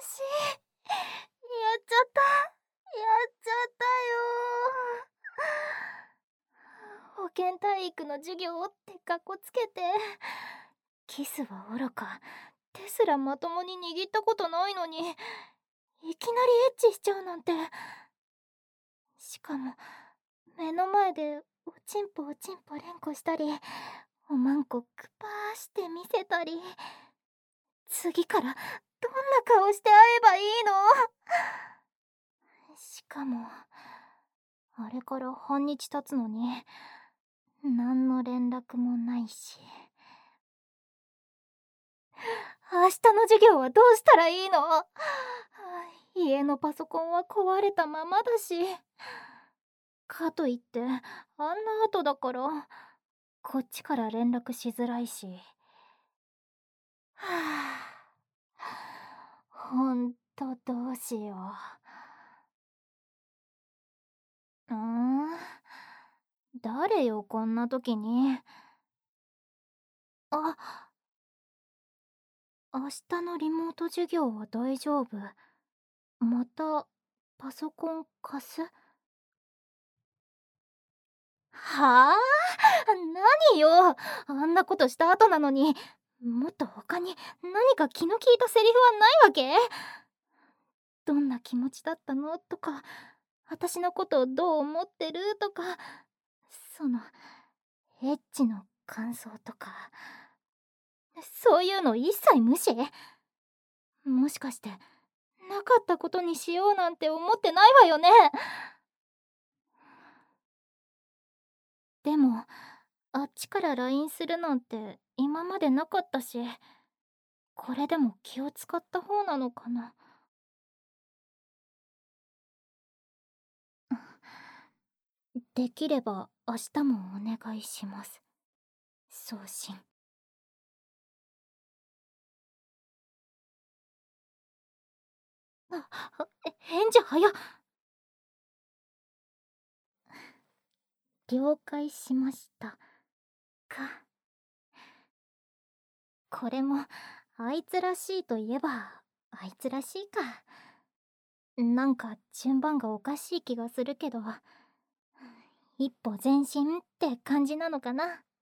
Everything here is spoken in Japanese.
し、やっちゃった。やっちゃったよ。保健体育の授業ってかっこつけて、キスはおろか、手すらまともに握ったことないのに、いきなりエッチしちゃうなんて。しかも、目の前でおちんぽ連呼したり、おまんこくぱーして見せたり。次からどんな顔して会えばいいの？しかも、あれから半日経つのに、何の連絡もないし。明日の授業はどうしたらいいの？家のパソコンは壊れたままだし。かといって、あんな後だから、こっちから連絡しづらいし。ほんとどうしよう。誰よこんな時に。あ、明日のリモート授業は大丈夫。またパソコン貸す？はあ？何よ、あんなことした後なのに。もっと他に何か気の利いたセリフはないわけ？どんな気持ちだったのとか、私のことをどう思ってるとか、そのエッチの感想とか、そういうの一切無視？もしかしてなかったことにしようなんて思ってないわよね？でもあっちから LINE するなんて今までなかったし、これでも気を使った方なのかな。できれば明日もお願いします。送信。返事早っ。了解しましたか。これもあいつらしいといえばあいつらしいか。なんか順番がおかしい気がするけど、一歩前進って感じなのかな。